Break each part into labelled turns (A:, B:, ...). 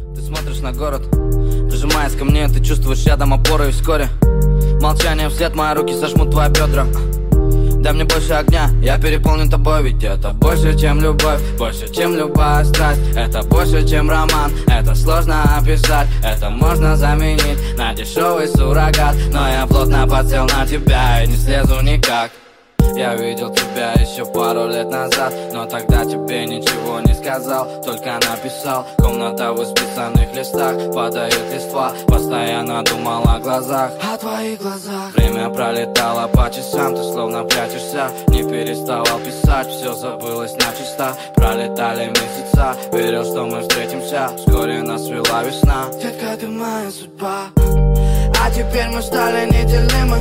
A: Ты смотришь на город, прижимаясь ко мне, ты чувствуешь рядом опору, и вскоре молчание вслед, мои руки сожмут твои бедра. Дай мне больше огня, я переполнен тобой, ведь это больше, чем любовь, больше, чем любая страсть. Это больше, чем роман, это сложно описать, это можно заменить на дешевый суррогат. Но я плотно подсел на тебя и не слезу никак. Я видел тебя еще пару лет назад, но тогда тебе ничего не сказал, только написал. Комната в исписанных листах, падает листва, постоянно думал о глазах, о твоих глазах. Время пролетало по часам, ты словно прячешься, не переставал писать, все забылось начисто. Пролетали месяца, верил, что мы встретимся, вскоре нас свела весна. Детка, ты моя судьба, а теперь мы стали неделимы.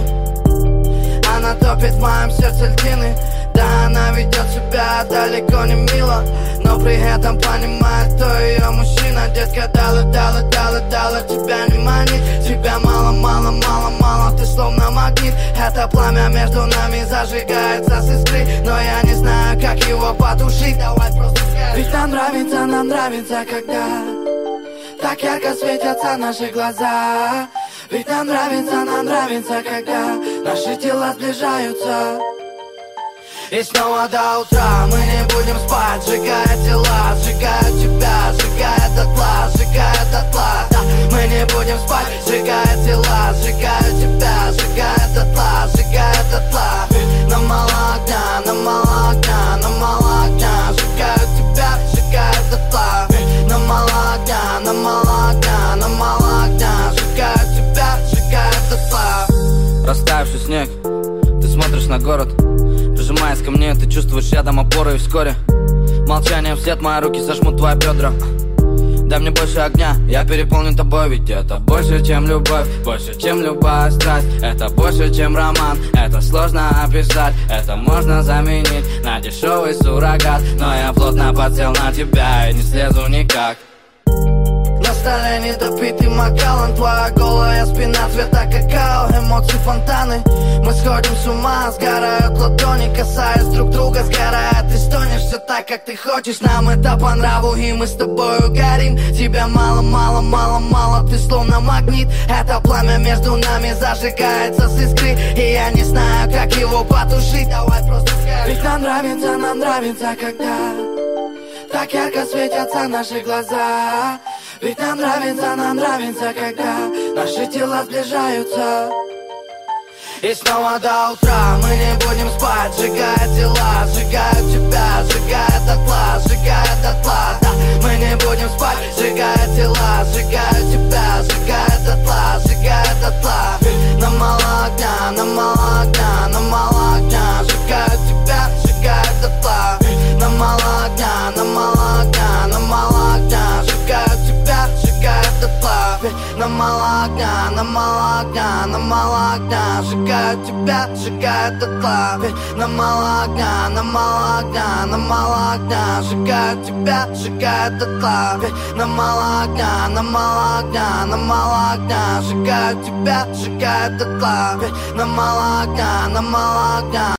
A: Она топит в моем сердце льдины. Да, она ведет себя далеко не мило, но при этом понимает, кто ее мужчина. Детка, дала, тебя не манит. Тебя мало, мало, мало, мало, ты словно магнит. Это пламя между нами зажигается с искры, но я не знаю, как его потушить. Давай просто скажи. Ведь нам нравится, когда так ярко светятся наши глаза. Ведь нам нравится, когда наши тела сближаются. И снова до утра мы не будем спать, сжигая тела, сжигая тебя, сжигая дотла, сжигая дотла. Да, мы не будем спать, сжигая тела, сжигая тебя, сжигая дотла, сжигая дотла. Нам мало огня, нам мало огня, нам мало огня, сжигаю тебя, сжигая дотла. Нам мало огня, нам мало огня, нам мало огня, сжигаю тебя, сжигаю дотла. Растаявший снег, ты смотришь на город, прижимаясь ко мне, ты чувствуешь рядом опору, и вскоре молчание вслед, мои руки сожмут твои бедра. Дай мне больше огня, я переполнен тобой, ведь это больше, чем любовь, больше, чем любая страсть. Это больше, чем роман, это сложно описать, это можно заменить на дешевый суррогат. Но я плотно подсел на тебя и не слезу никак. На столе недопитый Макалан, твоя голая спина цвета какао, эмоции фонтаны. Мы сходим с ума, сгорают ладони, касаясь друг друга, сгорает, ты стонешь все так, как ты хочешь. Нам это по нраву, и мы с тобою горим. Тебя мало, мало, мало, мало, ты словно магнит. Это пламя между нами зажигается с искры, и я не знаю, как его потушить. Давай просто скажи. Ведь нам нравится, когда так ярко светятся наши глаза. Ведь нам нравится, когда наши тела сближаются. И снова до утра мы не будем спать, сжигая тела, сжигая тебя, сжигая дотла, сжигая дотла. Да, мы не будем спать, сжигая тела, сжигая тебя, сжигая дотла, сжигая дотла. Нам мало огня, нам мало огня, нам мало огня, сжигаю тебя, сжигая дотла. Нам мало огня, нам мало огня, нам мало огня, сжигаю тебя, сжигаю дотла. Нам мало огня, нам мало огня, нам мало огня, сжигаю тебя, сжигаю дотла. Нам мало огня, нам мало огня, нам мало огня, сжигаю тебя, сжигаю дотла. Нам мало огня, нам мало огня, нам мало огня, сжигаю тебя, сжигаю дотла. Нам мало огня, нам мало огня.